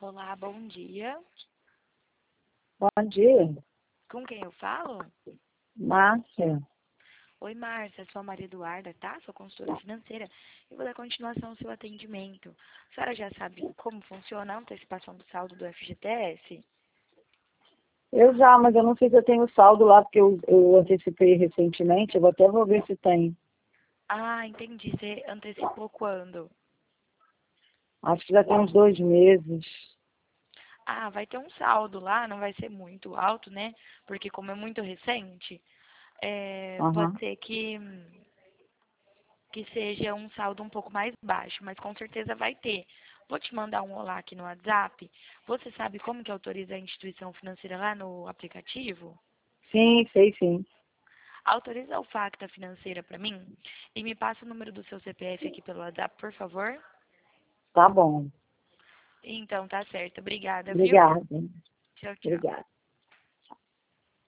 Olá, bom dia. Bom dia, Com quem eu falo? Márcia. Oi, Márcia, sou a Maria Eduarda, tá? Sou consultora financeira e vou dar continuação ao seu atendimento. A senhora já sabe como funciona a antecipação do saldo do FGTS? Mas eu não sei se eu tenho saldo lá, porque eu antecipei recentemente. Vou ver se tem. Ah, entendi. Você antecipou quando? Acho que já tem uns 2 meses. Ah, vai ter um saldo lá, não vai ser muito alto, né? Porque como é muito recente, pode Aham. ser que seja um saldo um pouco mais baixo, mas com certeza vai ter. Vou te mandar um olá aqui no WhatsApp. Você sabe como que autoriza a instituição financeira lá no aplicativo? Sim, sei sim. Autoriza o Facta Financeira para mim e me passa o número do seu CPF aqui pelo WhatsApp, por favor. Tá bom. Então, tá certo. Obrigada, viu? Obrigada. Tchau, tchau. Obrigada.